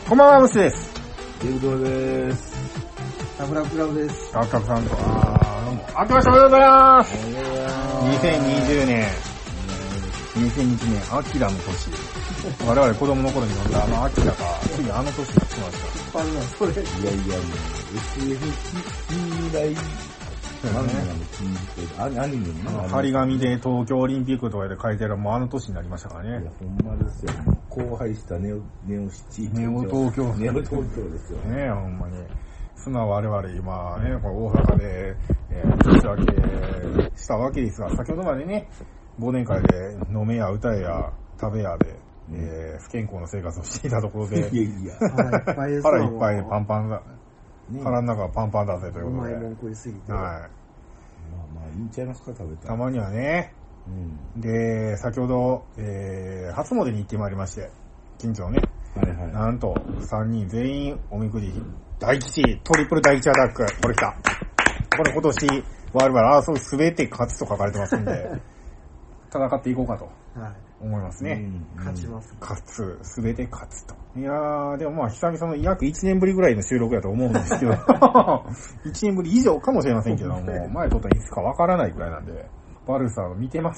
こんばんは、ムシです。 デブドです。 ラブラブクラブです。 ラブラブさんと、どうも。明けましておめでとうございます。2020年、アキラの年。我々子供の頃に読んだアキラが、次あの年が来ました。 それ。 いや、SF 近代、アニメの張り紙で東京オリンピックとかで書いてるもうあの年になりましたからね。 いや、ほんまですよ。荒廃したネオシティ。 ネオ東京ですよ。 ねえ、ほんまに。そんな我々今ね、この大阪で、年明けしたわけですが、先ほどまでね、忘年会で飲めや歌えや食べやで、不健康な生活をしていたところで、腹いっぱいでパンパンだ。腹の中はパンパンだぜということで。 うまいもん食いすぎて。 はい。 まあ、いいんちゃいますか、食べた。 たまにはね。で、先ほど、初詣に行ってまいりまして、近所のね。なんと、3人全員おみくじ、大吉、トリプル大吉アタック。これ来た。これ今年、我々争うすべて勝つと書かれてますんで、戦っていこうかと思いますね。 勝ちます。 勝つ、すべて勝つと。いやー、でもまあ久々の約1年ぶりぐらいの収録だと思うんですけど、1年ぶり以上かもしれませんけども、前撮ったらいつかわからないくらいなんで、バルサ見てます？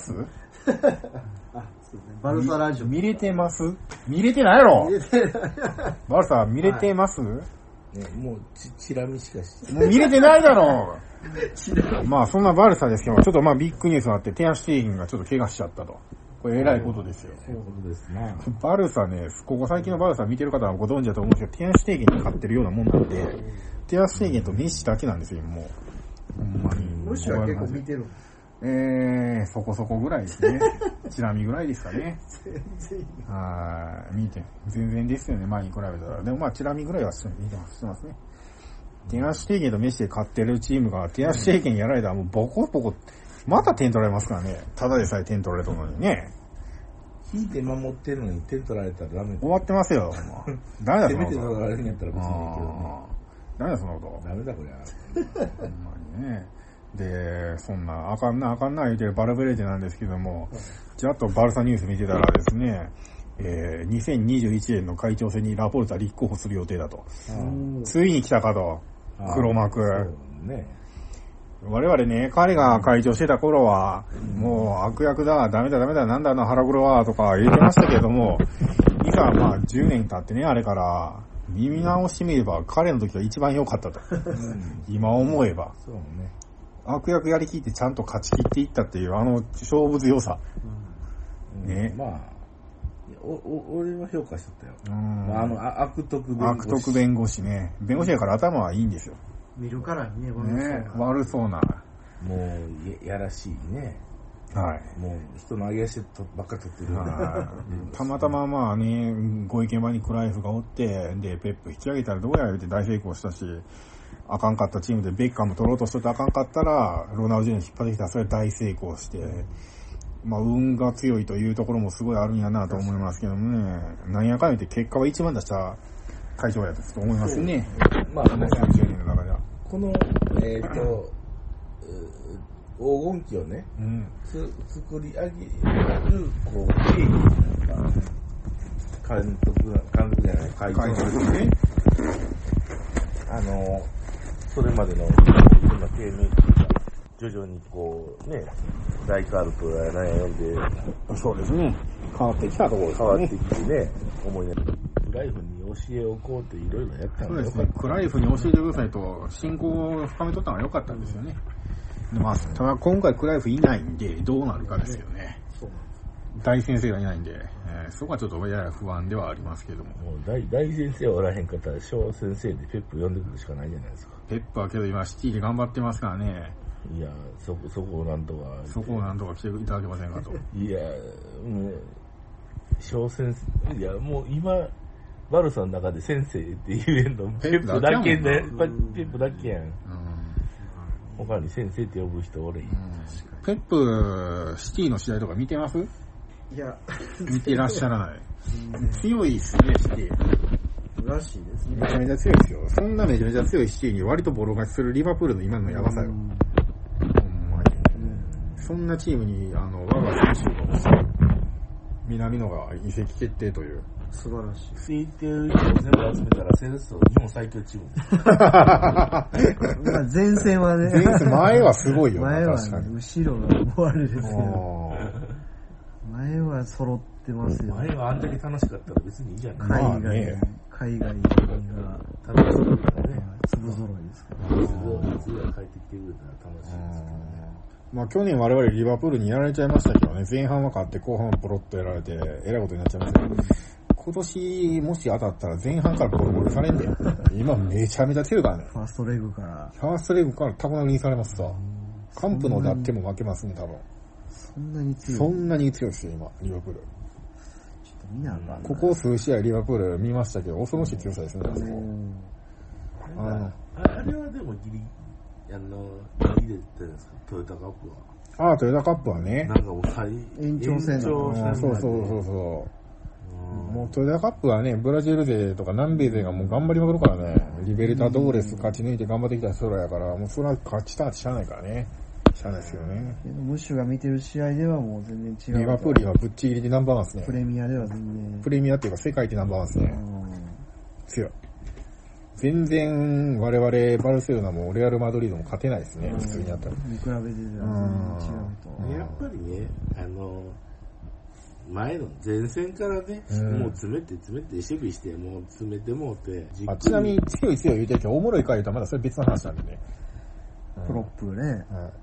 バルサラジオ。 見れてます？見れてないやろ？バルサ見れてます？ ね、もうチラ見しかしてもう見れてないだろう。まあそんなバルサですけど、ちょっとまあビッグニュースがあって、テアシュテーゲンがちょっと怪我しちゃったと。これ偉いことですよ。 そういうことですね。 バルサね、ここ最近のバルサ見てる方はご存知だと思うんですけど、テアシュテーゲンに勝ってるようなもんなんで、テアシュテーゲンとメッシだけなんですよ、もう。ほんまに。 メッシは結構見てるんです。 そこそこぐらいですね。チラ見ぐらいですかね。 全然。 見て。全然ですよね、前に比べたら。でもまあ、チラ見ぐらいは見てますね。テアシュテーゲンとメッシで勝ってるチームが、テアシュテーゲンやられたらもうボコボコ、また点取られますからね。ただでさえ点取られたのにね。 引いて守ってるのに点取られたらダメだ。 終わってますよ。ダメだそんなこと。 せめて取られるんやったら別にいいけどね。 ダメだそんなこと。 ダメだこりゃ。 ほんまにね。で、そんな、あかんな言うてるバルベルデなんですけども、ちらっとバルサニュース見てたらですね、2021年の会長選にラポルタ立候補する予定だと。ついに来たかと。黒幕。 ね。 我々ね、彼が会長してた頃は、もう悪役だ、ダメだ、なんだ腹黒は、とか言ってましたけども、いざまあ10年経ってね、あれから、耳直してみれば彼の時が一番良かったと。今思えば。 そうね。 悪役やりきってちゃんと勝ち切っていったっていう、勝負強さ。ね。 まあ、俺は評価しとったよ。悪徳弁護士ね。弁護士やから頭はいいんですよ。 見るからね、 悪そうな。 もう、やらしいね。 はい。 もう、人の上げ足ばっか取ってる。 たまたままあね、ご意見場にクライフがおって、で、ペップ引き上げたらどうや言うて大成功したし、あかんかったチームでベッカム取ろうとしとってあかんかったら、ロナウジーニョ引っ張ってきたらそれ大成功して、まあ、運が強いというところもすごいあるんやなと思いますけどもね、なんやかんやって結果は一番出した会長やったと思いますね。 まあ、 30年の中では。 この、黄金期をね、作り上げる、こう、経緯が、監督じゃない、会長ですね。それまでのいろんな経営が徐々にこうね、大カルトや何や読んで、 そうですね。変わってきたところですね。 変わってきてね、思いながら、クライフに教えをこうっていろいろやったんそうですね。クライフに教えてくださいと、信仰を深めとったのが良かったんですよね。でまあ、ただ今回クライフいないんで、どうなるかですよね。大先生がいないんで、そこはちょっとやや不安ではありますけども。 もう大先生はおらへんかったら、小先生でペップ呼んでくるしかないじゃないですか。 ペップはけど今シティで頑張ってますからね。 いや、そこをなんとか。 そこをなんとか来ていただけませんかと。 いや、もう、小先生、いや、もう今、バルサの中で先生って言えんの、ペップだけで、ペップだけやん。他に先生って呼ぶ人おれへん。 ペップ、シティの試合とか見てます？ いや、 見てらっしゃらない。強いっすね、シティ。 らしいですね。 めちゃめちゃ強いですよ。そんなめちゃめちゃ強いシティに割とボロ勝ちするリバプールの今のヤバさよ。ほんまに。そんなチームに、我が選手が欲しい。 南野が移籍決定という。 素晴らしい。 ついてる人を全部集めたら、セレッソ日本最強チーム。 まあ前線はね。 前はすごいよな、 ね、 確かに。後ろがもうあれですけど。前は揃ってますよ。 前はあんだけ楽しかったら別にいいじゃない。 海外が楽しそうだね。 粒揃いですから。 次が帰ってきてくれたら楽しいですけどね。 まあ去年我々リバプールにやられちゃいましたけどね、前半は勝って後半はポロッとやられて、えらいことになっちゃいましたけど、今年もし当たったら前半からボロボロされんで、今めちゃめちゃ強いからね。 ファーストレグからタコ殴りにされますさ。カンプのだっても負けますね、多分。 そんなに強い。 そんなに強いですよ、今、リバプール。 ちょっと見なあかんな。 ここ数試合リバプール見ましたけど、恐ろしい強さですね、あそこ。 あれはでもギリ出てたんですか、トヨタカップは。 ああ、トヨタカップはね。 なんかもう延長戦そう。もうトヨタカップはね、ブラジル勢とか南米勢がもう頑張りまくるからね。リベルタドーレス勝ち抜いて頑張ってきた人らやから、もうそれは勝ちたってしゃあないからね。しゃあないですよね。 ムッシュが見てる試合ではもう全然違う。 リバプールはぶっちぎりでナンバーワンですね。 プレミアでは全然。 プレミアっていうか世界でナンバーワンですね。強い。全然我々バルセロナもレアルマドリードも勝てないですね、普通にやったら。 見比べてたら全然違うと。 やっぱりね、前の前線からね、もう詰めて守備して、もう詰めてもうて。 ちなみに強い言うてるけど、おもろいか言うとまだそれ別の話なんでね。 プロップね。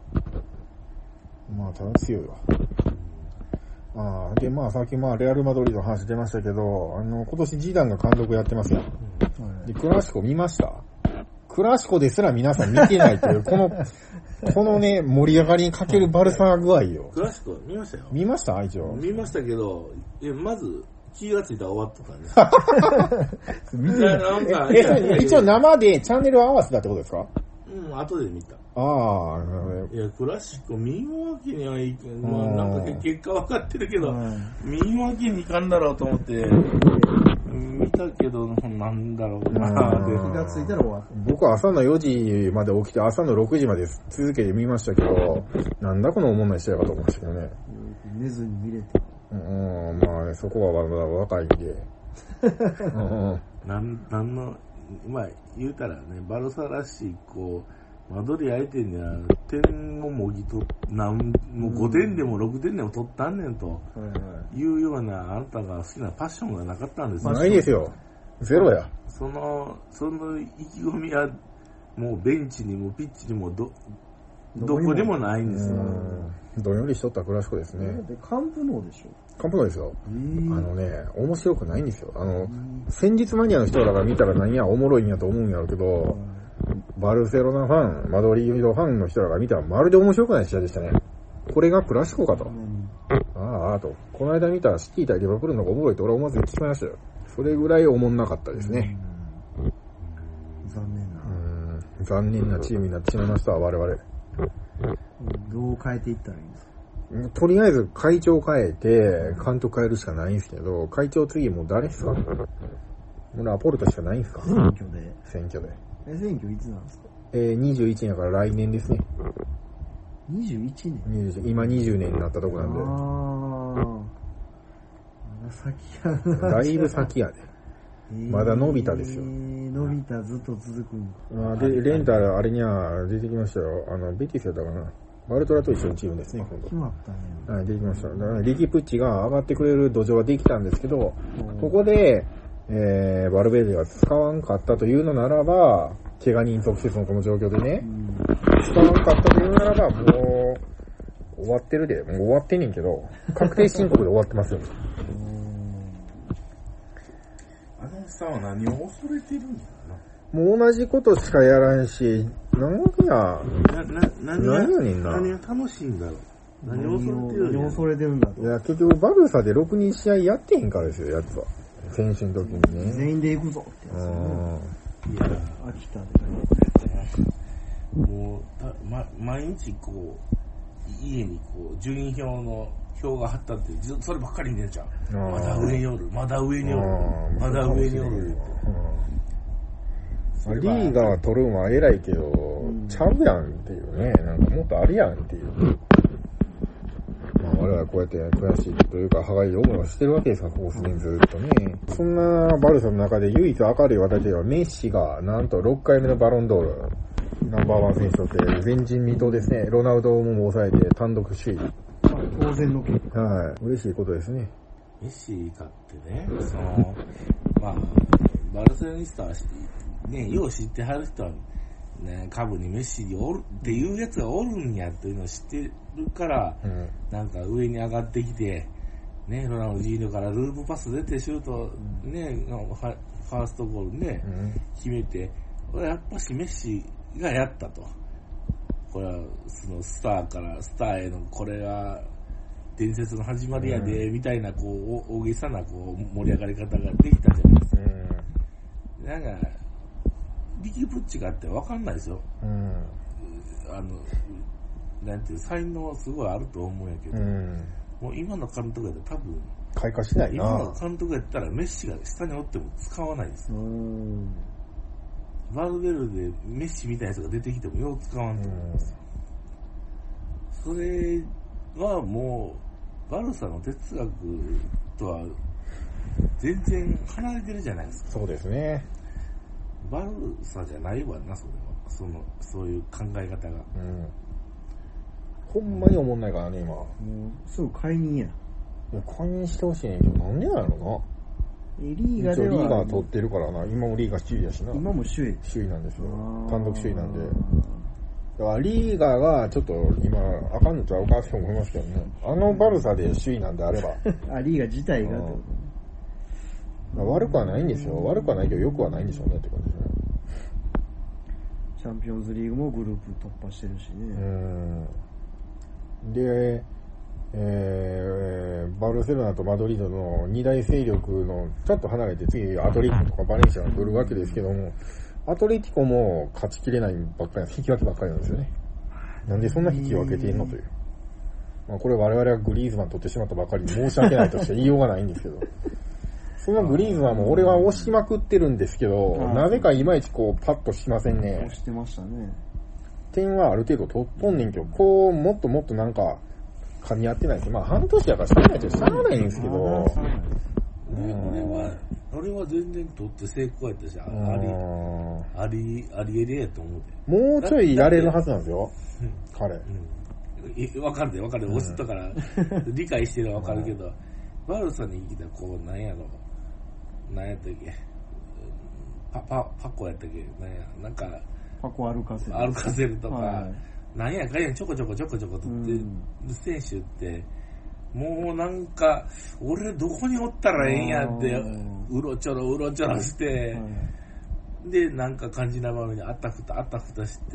まあ、ただ強いわ。で、まあ、さっきレアルマドリードの話出ましたけど、今年ジダンが監督やってますよ。で、クラシコ見ました？クラシコですら皆さん見てないという、このね、盛り上がりにかけるバルサ具合よ。 クラシコ見ましたよ。 見ました一応。 見ましたけど、まず、気がついたら終わってたね。見てなんか一応生でチャンネル合わせたってことですか？ 後で見た。 いや、クラシコ見んわけにはいかん。まあ、なんか結果分かってるけど、見んわけにいかんだろうと思って、見たけど、なんだろうな。 気がついたら終わった。 僕は朝の4時まで起きて、朝の6時まで続けて見ましたけど、なんだこのおもんない試合かと思いましたけどね。 寝ずに見れて。 まあね、そこはまだ若いんで。 まあ、言うたらね、バルサらしい、マドリー相手には点をもぎと、もう5点でも6点でも取ったんねんというような、あなたが好きなパッションがなかったんですよ。 ないですよ。ゼロや。 その意気込みは、もうベンチにもピッチにもどこにもないんですよ。 どんよりしとったクラシコですね。 カンプノーでしょ？ カンプノーですよ。面白くないんですよ。戦術マニアの人らが見たら何やおもろいんやと思うんやろうけど、バルセロナファン、マドリードファンの人らが見たらまるで面白くない試合でしたね。これがクラシコかと。と。この間見たシティ対リバプールの方がおもろいと俺は思わずに聞きましたよ。それぐらいおもんなかったですね。残念なチームになってしまいました、我々。 どう変えていったらいいんですか？ とりあえず会長変えて、監督変えるしかないんですけど、会長次もう誰ですか？もうラポルトしかないんですか？ 選挙で。 選挙いつなんですか ？21年やから来年ですね。 21年今20年になったとこなんで。 まだ先やな。 だいぶ先やで。まだ伸びたですよ。 伸びたずっと続くんで、レンタルあれには出てきましたよ。ベティスやったかな。バルトラと一緒のチームですね、今度。 決まったね。 はい、できました。だからリキプッチが上がってくれる土壌はできたんですけど、ここで、バルベルデが使わんかったというのならば、怪我人続出のこの状況でね、使わんかったというのならば、もう、終わってるで、もう終わってんねんけど、確定申告で終わってますよ。 あのさんは何を恐れてるんだろもう同じことしかやらんし、何やねんな。 何が楽しいんだろう。何を恐れてるんだと。 いや、結局バルサで6人試合やってへんからですよ、やつは。選手の時にね。 全員で行くぞってやつね。 いや、 秋田で。 もう、毎日家に順位表の表が貼ったって、そればっかり見てんじゃん。まだ上におる。 リーガー取るんは偉いけど、ちゃうやんっていうね。なんかもっとあるやんっていう。我々 からこうやって悔しいというか、歯がゆい思いをしてるわけですから、ここ数年ずっとね。そんなバルサの中で唯一明るい話題はメッシがなんと6回目のバロンドール、ナンバーワン選手として前人未到ですね。ロナウドも抑えて単独首位。 当然の結果。 はい。嬉しいことですね。 メッシかってね、まあ、バルセロニスタはね、よう知ってはる人は、ね、株にメッシにおるっていうやつがおるんやっていうのを知ってるから、なんか上に上がってきて、ね、ロナウジーニョからループパス出てシュート、ね、ファーストゴールね、決めて、これやっぱしメッシがやったと。これはそのスターからスターへのこれが伝説の始まりやで、みたいなこう大げさなこう盛り上がり方ができたじゃないですか。なんか力プッチがあって分かんないですよ。なんていう才能すごいあると思うんやけど、もう今の監督やったら多分開花しないな。 今の監督やったらメッシが下におっても使わないですよ。バルベルでメッシみたいな人が出てきてもよう使わんと思います。それはもうバルサの哲学とは全然離れてるじゃないですか。 そうですね。 バルサじゃないわな、それは。そういう考え方が。 ほんまに思んないからね、今。 もうすぐ解任や。 解任してほしいねんけど、なんでなのリーガでは。 リーガー取ってるからな。今もリーガ首位やしな。 今も首位。 首位なんですよ。単独首位なんで。だからリーガーがちょっと今、あかんのちゃうかって思いますけどね。あのバルサで首位なんであれば。 リーガ自体がってこと。 悪くはないんですよ。悪くはないけど、良くはないんでしょうねって感じですね。 チャンピオンズリーグもグループ突破してるしね。 で、バルセロナとマドリードの二大勢力のちょっと離れて次アトレティコとかバレンシアが来るわけですけども、アトレティコも勝ちきれないばっかり、引き分けばっかりなんですよね。なんでそんな引き分けているのという。まあこれ我々はグリーズマン取ってしまったばかりで申し訳ないとしか言いようがないんですけど。そのグリーズマンも俺は押しまくってるんですけど、なぜかいまいちこうパッとしませんね。 押してましたね。 点はある程度取っとんねんけど、こうもっともっとなんか噛み合ってないです。まあ半年やからしゃあないっちゃしゃあないんですけど。 俺は全然取って成功やったし、ありえれやと思うで。 もうちょいやれるはずなんですよ、彼。 わかるで、押したから理解してるわかるけど、バルサに来たこう、なんやったっけ、パコやったっけ、なんか、 パコ歩かせるとか、なんやかんやちょこちょことってる選手って、もうなんか、俺どこにおったらええんやって、うろちょろして、で、なんか感じな場面にあったふたして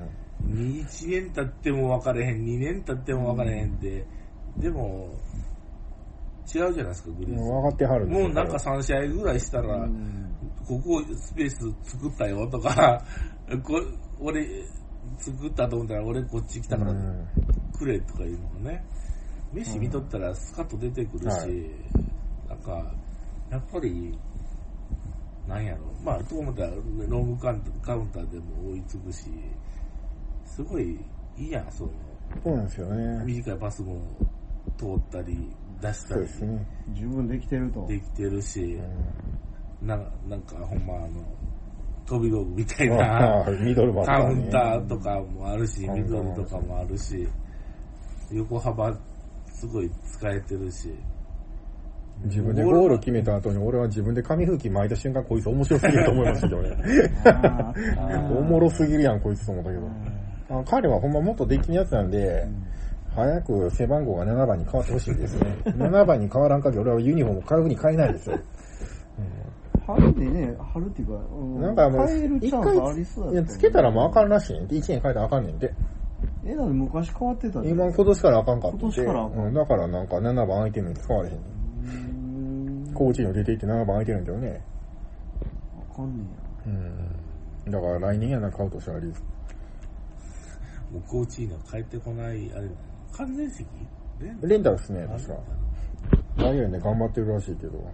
、1年経っても分かれへん、2年経っても分かれへんで、でも、違うじゃないですか、グリーズ。 分かってはるんですよ。 もうなんか3試合ぐらいしたら、ここスペース作ったよとか、俺作ったと思ったら俺こっち来たからくれとかいうのもね。メッシ見とったらスカッと出てくるし、なんか、やっぱり、なんやろ、まあ、と思ったらロングカウンターでも追いつくし、すごいいいやん、そうなんですよね。 短いパスも通ったり、出したり。そうですね。 十分できてると。 できてるし、なんかほんま飛び道具みたいな、 ミドルバッターカウンターとかもあるし、ミドルとかもあるし、横幅すごい使えてるし。 自分でゴール決めた後に俺は自分で紙吹き巻いた瞬間こいつ面白すぎると思いましたけどね。おもろすぎるやんこいつと思ったけど。彼はほんまもっとできるやつなんで、早く背番号が7番に変わってほしいですね。7番に変わらん限り俺はユニフォーム買うに買えないですよ。 春でね、春っていうか、 なんかもう、 一回つけたらもうあかんらしいねん。1年変えたらあかんねんて。 だって昔変わってた今年からあかんかったんで。 今年からあかん。 だからなんか7番空いてるのに使われへんねん。コーチに出ていって7番空いてるんだよね。 あかんねや。だから来年やな、買うとしたらリーズ。 もうコーチの帰ってこない、あれ、完全席レンタルですね、確か。バイエルンで頑張ってるらしいけど。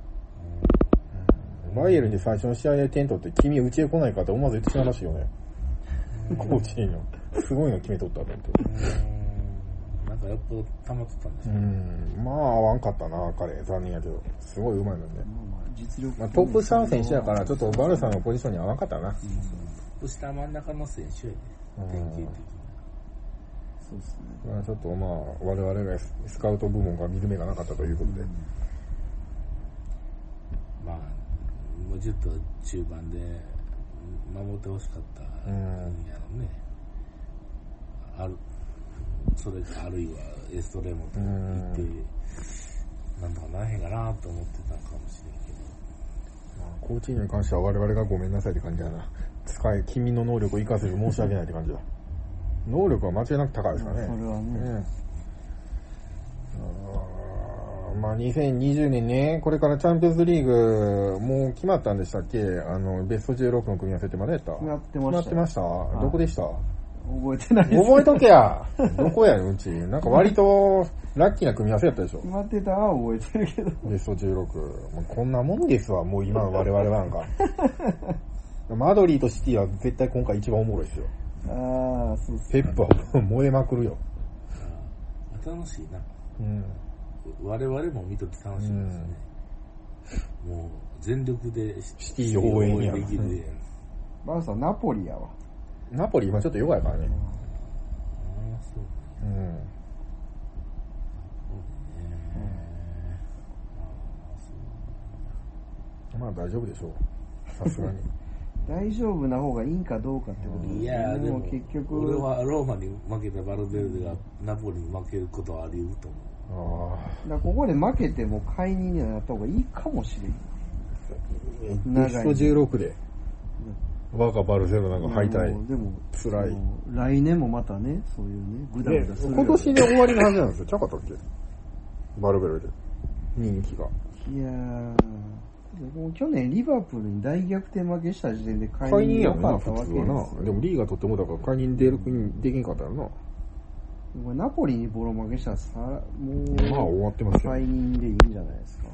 バイエルンで最初の試合で点取って、君うちへ来ないかって思わず言ってしまうらしいよね。コーチの。すごいの決めとったと思って。 なんかやっぱ溜まってたんですよ。 まあ合わんかったな、彼。残念やけど。すごい上手いのね。 実力、 トップ下の選手やから、ちょっとバルサのポジションに合わんかったな。 トップ下真ん中の選手やね。典型的な。 そうですね。 ちょっとまあ、我々がスカウト部門が見る目がなかったということで。 まあ、もうちょっと中盤で守ってほしかったんやろね。それかあるいはエストレーモと言って、なんとかならへんかなと思ってたかもしれんけど。 まあ、コーチに関しては我々がごめんなさいって感じだな。君の能力を生かせる申し訳ないって感じだ。能力は間違いなく高いですからね。 それはね。 まあ2020年ね、これからチャンピオンズリーグ、もう決まったんでしたっけ？ベスト16の組み合わせってまだやった？ 決まってました。 決まってました？どこでした？ 覚えてないです。 覚えとけや。どこやねん、うち。なんか割とラッキーな組み合わせやったでしょ。 決まってたは覚えてるけど。 ベスト16。もうこんなもんですわ、もう今の我々なんか。マドリーとシティは絶対今回一番おもろいですよ。 ああ、そうっすペップは燃えまくるよ。 楽しいな。我々も見とって楽しいですね。もう全力でシティ応援やできるやん。 バルサナポリやわ。 ナポリ今ちょっと弱いからね。 そう。 まあ大丈夫でしょう。さすがに。 大丈夫な方がいいんかどうかってことですね。 いやでも結局俺はローマに負けたバルベルデがナポリに負けることはあり得ると思う。 だからここで負けても解任にはなった方がいいかもしれん。 ベスト16で我がバルセロナが敗退。 でも辛い。 来年もまたね、そういうね、グダグダする。 今年で終わりのはずなんですよ。ちゃうかったっけ？バルベルデ。人気が。 いやー、もう去年リバプールに大逆転負けした時点で解任やな、 良かった普通わけですよ。 はな。でもリーがとってもだから解任できんかったよな。 これナポリにボロ負けしたらさ、もう、 まあ終わってますよ。 解任でいいんじゃないですか。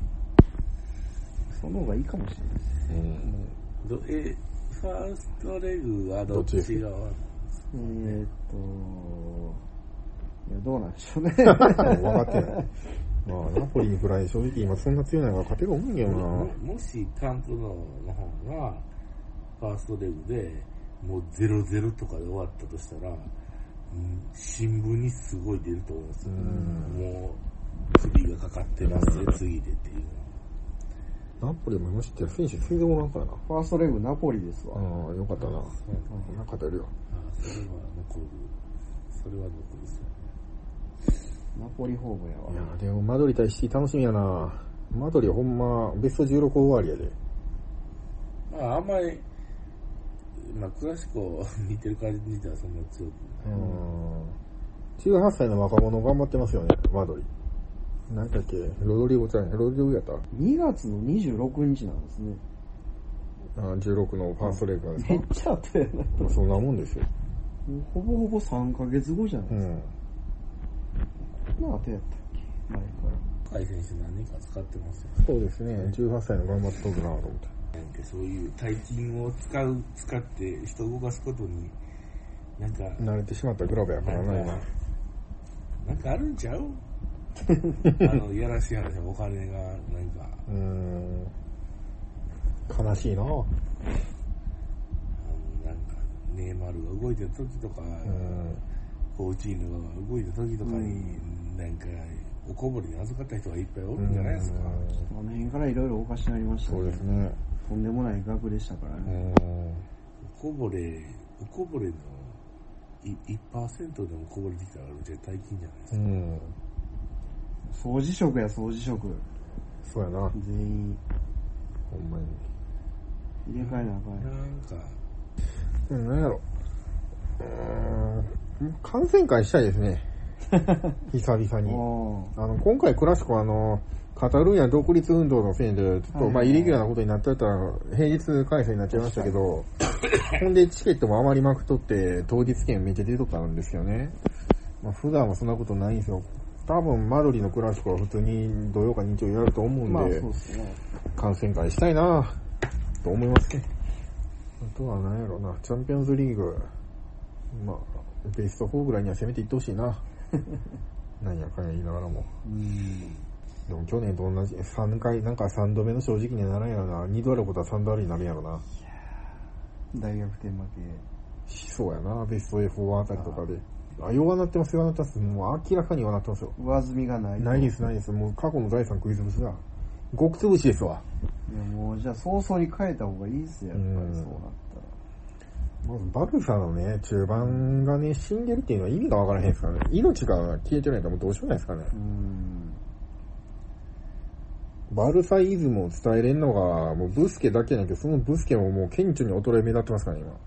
その方がいいかもしれないです。 ファーストレグはどっち側？ いや、どうなんでしょうね。 分かってない。まあ、ナポリにくらい正直今そんな強いのが勝てが多いんやよな。 もしカンプノの方がファーストレグでもう 0-0 とかで終わったとしたら、新聞にすごい出ると思いますよ。もう次がかかってますね、次でっていう。 ナポリも今知ってる選手全然おらんからな。 ファーストレグナポリですわ。 ああ、よかったな。なんか勝てるよ。 それは残るですよね。 ナポリホームやわ。 いや、でもマドリ対シティ楽しみやな。マドリはほんまベスト16終わりやで。 あんまり、クラシコ見てる感じではそんな強くない。18歳の若者頑張ってますよね、マドリ。何だっけ、ロドリゴちゃん、ロドリゴやった ?2 月の26日なんですね。 16のファーストレークですか？ めっちゃ後やな。 そんなもんですよ。 ほぼほぼ3ヶ月後じゃないですか。こんな後やったっけ前から。 若い選手何人か使ってますよ。 そうですね、18歳の頑張っとるなと思って。 なんかそういう大金を使って人を動かすことに、なんか。 慣れてしまったグラブやからな、今。 なんかあるんちゃうやらしい話はお金が、なんか。 悲しいな。 なんか、ネイマールが動いてる時とか、コーチーヌが動いた時とかに、なんか、おこぼれに預かった人がいっぱいおるんじゃないですか。 あの辺からいろいろおかしなりましたね。 そうですね。 とんでもない額でしたからね。 おこぼれの 1% でもこぼれてきたら絶対大金じゃないですか。 掃除職や、掃除職。 そうやな。 全員。 ほんまに。 入れ替えなあかん。 なんか。 なんやろ。観戦会したいですね。久々に。今回クラシコカタルーニャ独立運動のせいで、ちょっとイレギュラーなことになってたら、平日開催になっちゃいましたけど、ほんでチケットも余りまくっとって、当日券めっちゃ出とったんですよね。普段はそんなことないんですよ。多分マドリのクラシコは普通に土曜か日曜やると思うんで、 そうですね。 観戦会したいなと思いますね。あとは何やろな、チャンピオンズリーグ、ベスト4ぐらいには攻めていってほしいな。 何やかんや言いながらも。でも去年と同じ、3回、なんか3度目の正直にはならんやろな。2度あることは3度あるになるんやろな。 大逆転負け。 しそうやな、ベスト4あたりとかで。弱なってます、弱なってます。もう明らかに弱なってますよ。 上積みがない。 ないです、ないです。もう過去の財産食いつぶしだ。極つぶしですわ。 いやもうじゃあ早々に変えた方がいいですよ、やっぱりそうなったら。 まずバルサのね、中盤がね、死んでるっていうのは意味がわからへんですからね。命が消えてないともうどうしようもないですからね。バルサイズムを伝えれんのが、もうブスケだけやけど、そのブスケももう顕著に衰え目立ってますからね、今。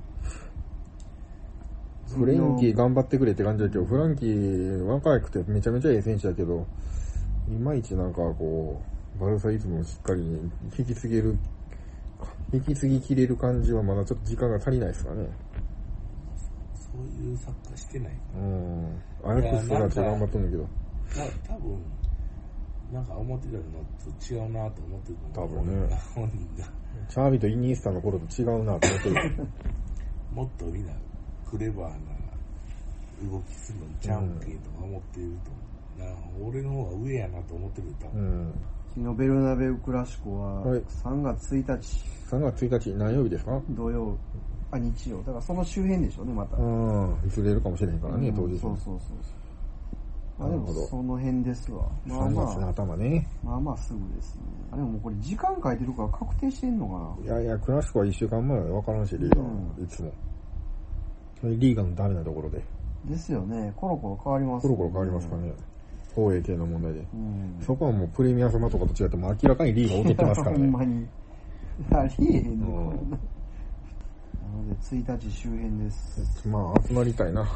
フレンキー頑張ってくれって感じだけど、フランキー若くてめちゃめちゃいい選手だけど、いまいちなんかこう、バルサイズムをしっかり引き継ぎきれる感じはまだちょっと時間が足りないですかね。 そういうサッカーしてない。 アヤックスとかって頑張っとんだけど。 多分、なんか思ってたのと違うなと思ってる多分ね。 本人が。 チャービとイニエスタの頃と違うなと思ってる。 もっとみんなクレバーな動きするのちゃうんけとか思ってると、俺の方が上やなと思ってる多分。 昨日ベルナベウクラシコは3月1日。 3月1日何曜日ですか？ 土曜。日曜。だからその周辺でしょうね、また。 いつ出るかもしれへんからね、当日。 そう。でもその辺ですわ。 3月の頭ね。 まあすぐですね。でももうこれ時間書いてるから確定してんのかな。 いや、クラシコは1週間前は分からんし、リーガー、いつも。リーガーのダメなところで。 ですよね。コロコロ変わりますね。コロコロ変わりますからね。放映系の問題で。そこはもうプレミア様とかと違っても明らかにリーガー劣ってますからね。 ほんまに。ありえへんの、こんな。なので1日周辺です。 まあ集まりたいな。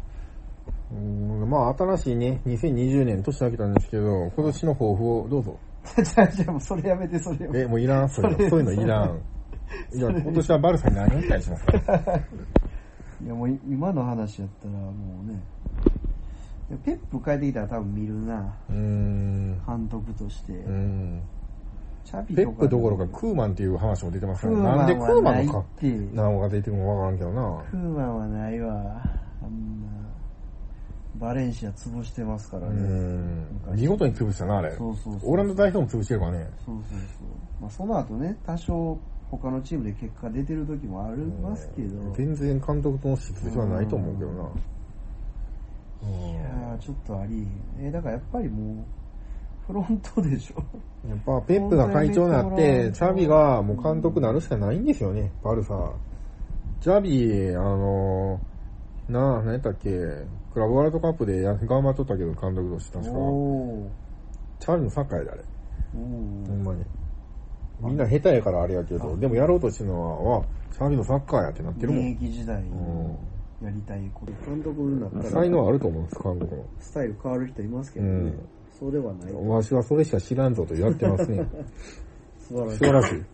まあ新しいね、2020年年明けたんですけど、今年の抱負をどうぞ。 じゃあもうそれやめて、それを。 もういらん、そういうのいらん。いや、今年はバルサに何を期待しますか？ いやもう今の話やったらもうね、ペップ帰ってきたら多分見るな。監督として。 チャビとか、ペップどころかクーマンっていう話も出てますからね。なんでクーマンのか何が出てるのかわからんけどな。 クーマンはないわ。あんなバレンシア潰してますからね。 見事に潰したな、あれ。 そう。 オランダ代表も潰してるからね。 そう。まあその後ね、多少他のチームで結果出てる時もありますけど。 全然監督との質はないと思うけどな。 いやー、ちょっとありえへん。だからやっぱりもう、フロントでしょ。 やっぱペップが会長になって、チャビがもう監督になるしかないんですよね、バルサ。チャビ、何やったっけ、クラブワールドカップで頑張っとったけど、監督として確か。チャビのサッカーやで、あれ。ほんまに。みんな下手やからあれやけど、でもやろうとしてるのは、チャビのサッカーやってなってるもん。 現役時代のやりたいこと。監督になったら。 才能あると思うんです、監督の。 スタイル変わる人いますけどね。そうではない。 わしはそれしか知らんぞと言ってますね。 素晴らしい。 素晴らしい。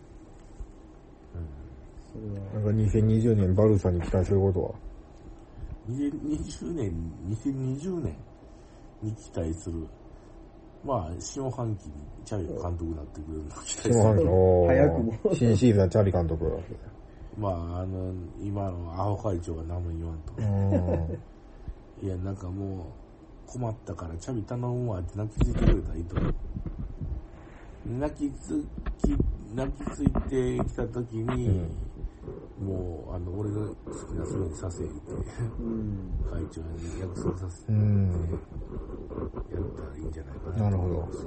なんか2020年バルサに期待することは 2020年に期待する。まあ、下半期にチャビ監督になってくれるのを期待する。 下半期、 早くも。 新シーズンはチャビ監督。 まあ、今のアホ会長が何も言わんと。いや、なんかもう、困ったからチャビ頼むわって泣きついてくれたらいいと思う。泣きついてきたときに、もう、俺が好きなそれにさせって、会長に約束させて、やったらいいんじゃないかな。 なるほど。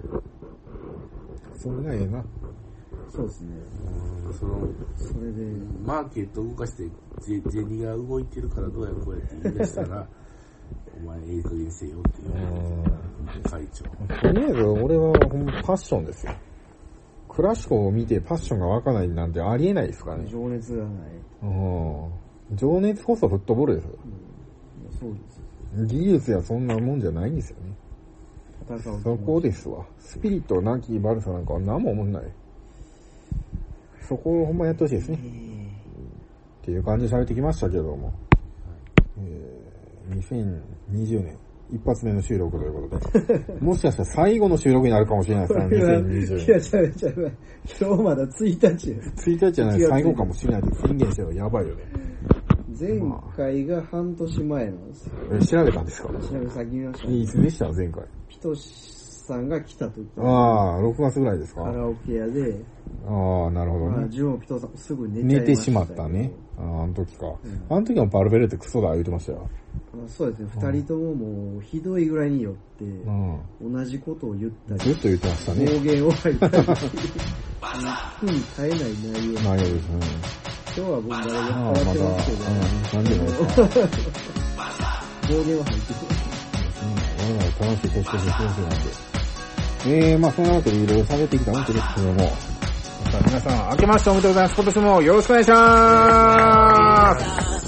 それがええな。 そうですね。それで、 マーケット動かして、銭が動いてるからどうやこうやって言い出したら、お前ええ加減せよっていう会長。 とりあえず俺はパッションですよ。クラシコを見てパッションが湧かないなんてありえないですからね。 情熱がない。 情熱こそフットボールですよ。 そうです。 技術やそんなもんじゃないんですよね。そこですわ。スピリットなきバルサなんかは何も思んない。そこをほんまやってほしいですね。っていう感じで喋ってきましたけども。2020年一発目の収録ということで、もしかしたら最後の収録になるかもしれないですね、2020年。 いや、ちゃう。今日まだ1日や。 1日じゃない、最後かもしれないって宣言してるのやばいよね。 前回が半年前なんですよ。 調べたんですか？ 調べ先見ました、 いつでした前回。 ピトシさんが来た時。 ああ、6月ぐらいですか？ カラオケ屋で。 ああ、なるほどね。 ジュンピトさんすぐ寝てしまったね。 あの時か。あの時もパルベルってクソだ言ってましたよ。 そうですね、二人とももうひどいぐらいによって、同じことを言ったり。 ずっと言ってましたね。 暴言を吐いたり。一気に絶えない内容。 内容ですね。 今日は僕誰が変わってますけど、 なんでもですか。 暴言を吐いてる。 俺ら楽しい年越しの先生なんで。まあそんなわけでいろいろ喋ってきたわけですけども。皆さん、明けましておめでとうございます。今年もよろしくお願いします。